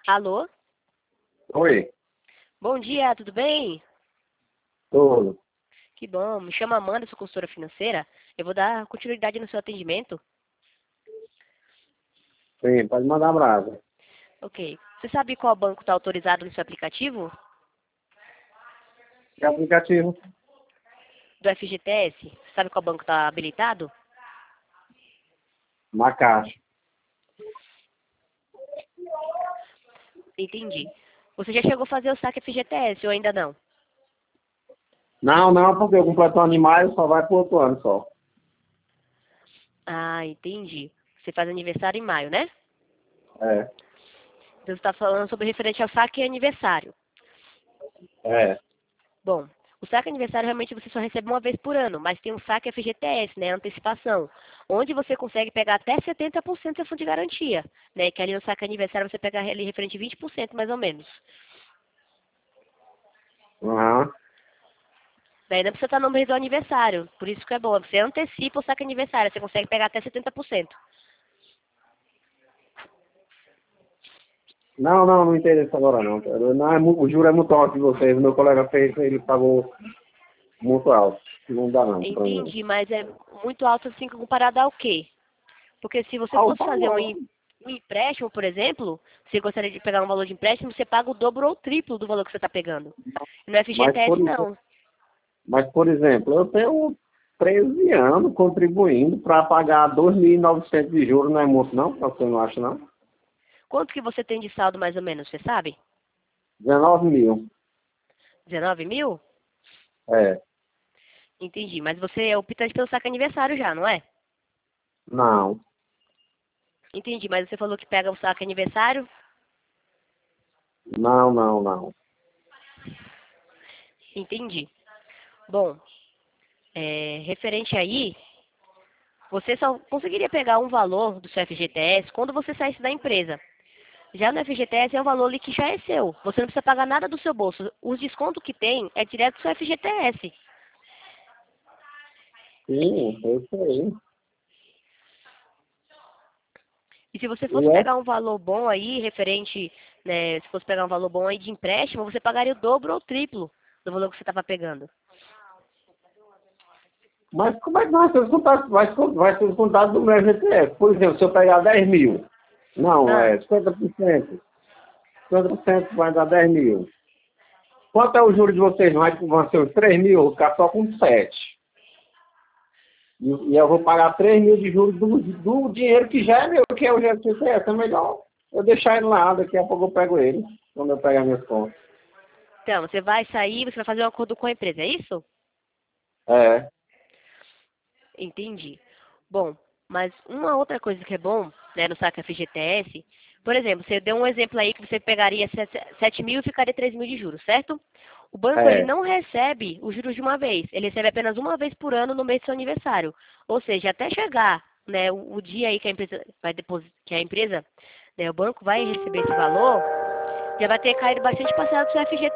Alô? Oi, Bom dia, tudo bem? tudo. Que bom. Me chamo Amanda, sou consultora financeira. Eu vou dar continuidade no seu atendimento. Sim, pode mandar brasa. Ok. Você sabe qual banco está autorizado no seu aplicativo? Que aplicativo? Do FGTS? Você sabe qual banco está habilitado? Na caixa. Entendi. Você já chegou a fazer o saque FGTS ou ainda não? Não, não, porque eu completo animais só vai pro outro ano só. Ah, entendi. Você faz aniversário em maio, né? É, Então você está falando sobre referente ao saque e aniversário. é. Bom, o saque aniversário realmente você só recebe uma vez por ano, mas tem um saque FGTS, né, antecipação, onde você consegue pegar até 70% da fundo de garantia, né, que ali no saque aniversário você pega ali referente 20% mais ou menos. Aham. Daí não precisa estar no mês do aniversário, por isso que é bom, você antecipa o saque aniversário, você consegue pegar até 70%. Não, não, não interessa agora não. Não é, o juro é muito alto de vocês. Meu colega fez, ele pagou muito alto. Não dá não pra mim. Entendi, mas é muito alto assim comparado ao quê? Porque se você Ah, o fosse fazer valor. um empréstimo, por exemplo, você gostaria de pegar um valor de empréstimo, você paga o dobro ou o triplo do valor que você está pegando. E no Mas por, FGTS não. mas, por exemplo, eu tenho 13 anos contribuindo para pagar 2.900 de juros, não é muito não? Você não acha não? Quanto que você tem de saldo mais ou menos, você sabe? 19.000. 19 mil? É. Entendi. Mas você é optante pelo saque aniversário já, não é? Não. Entendi. Mas você falou que pega o saque aniversário? Não, não, não. Entendi. Bom, referente aí, você só conseguiria pegar um valor do seu FGTS quando você saísse da empresa. Já no FGTS é um valor ali que já é seu. Você não precisa pagar nada do seu bolso. Os descontos que tem é direto do seu FGTS. Sim, eu sei. E se você fosse O F, pegar um valor bom aí, referente, né, se fosse pegar um valor bom aí de empréstimo, você pagaria o dobro ou o triplo do valor que você estava pegando. mas como é que vai ser descontado, vai ser descontado do meu FGTS? Por exemplo, se eu pegar 10.000, não, Ah, é 50%. 50% vai dar 10.000. Quanto é o juro de vocês? Vão ser os 3.000, eu vou ficar só com 7. E eu vou pagar 3.000 de juros do dinheiro que já é meu, que é o FGTS. É melhor eu deixar ele lá, daqui a pouco eu pego ele, quando eu pegar minhas contas. então, você vai sair, você vai fazer um acordo com a empresa, é isso? É, Entendi. Bom, mas uma outra coisa que é bom, né, no saque FGTS, por exemplo, você deu um exemplo aí que você pegaria 7 mil e ficaria 3 mil de juros, certo? O banco, ele é. não recebe os juros de uma vez, ele recebe apenas uma vez por ano no mês do seu aniversário. Ou seja, até chegar, né, o dia aí que a empresa vai depositar, que a empresa, né, o banco vai receber esse valor, já vai ter caído bastante parcela do seu FGTS.